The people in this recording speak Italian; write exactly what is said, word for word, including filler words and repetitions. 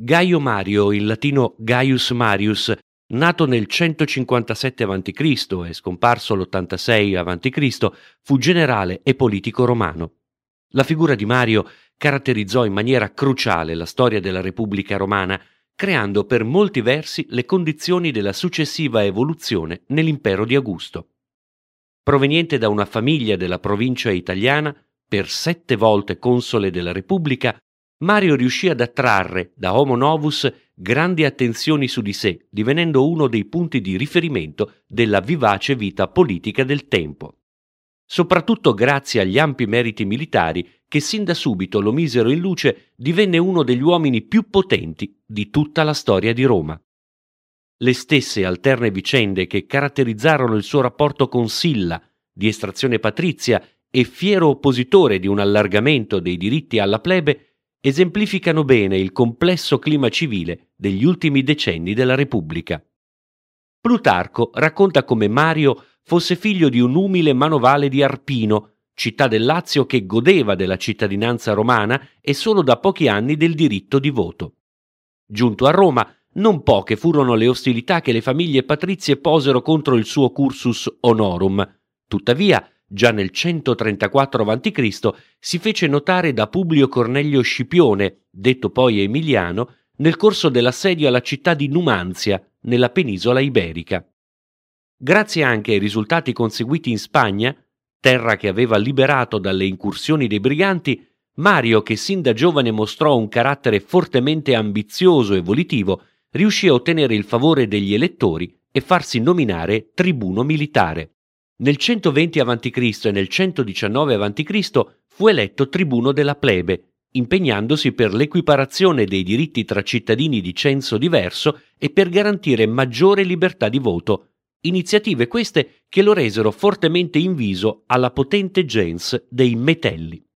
Gaio Mario, in latino Gaius Marius, nato nel centocinquantasette avanti Cristo e scomparso l'ottantasei avanti Cristo, fu generale e politico romano. La figura di Mario caratterizzò in maniera cruciale la storia della Repubblica Romana, creando per molti versi le condizioni della successiva evoluzione nell'impero di Augusto. Proveniente da una famiglia della provincia italiana, per sette volte console della Repubblica, Mario riuscì ad attrarre da Homo Novus grandi attenzioni su di sé, divenendo uno dei punti di riferimento della vivace vita politica del tempo. Soprattutto grazie agli ampi meriti militari che sin da subito lo misero in luce, divenne uno degli uomini più potenti di tutta la storia di Roma. Le stesse alterne vicende che caratterizzarono il suo rapporto con Silla, di estrazione patrizia e fiero oppositore di un allargamento dei diritti alla plebe, esemplificano bene il complesso clima civile degli ultimi decenni della Repubblica. Plutarco racconta come Mario fosse figlio di un umile manovale di Arpino, città del Lazio che godeva della cittadinanza romana e solo da pochi anni del diritto di voto. Giunto a Roma, non poche furono le ostilità che le famiglie patrizie posero contro il suo cursus honorum. Tuttavia, già nel centotrentaquattro avanti Cristo si fece notare da Publio Cornelio Scipione, detto poi Emiliano, nel corso dell'assedio alla città di Numanzia, nella penisola iberica. Grazie anche ai risultati conseguiti in Spagna, terra che aveva liberato dalle incursioni dei briganti, Mario, che sin da giovane mostrò un carattere fortemente ambizioso e volitivo, riuscì a ottenere il favore degli elettori e farsi nominare tribuno militare. Nel centoventi avanti Cristo e nel centodiciannove avanti Cristo fu eletto tribuno della plebe, impegnandosi per l'equiparazione dei diritti tra cittadini di censo diverso e per garantire maggiore libertà di voto, iniziative queste che lo resero fortemente inviso alla potente gens dei Metelli.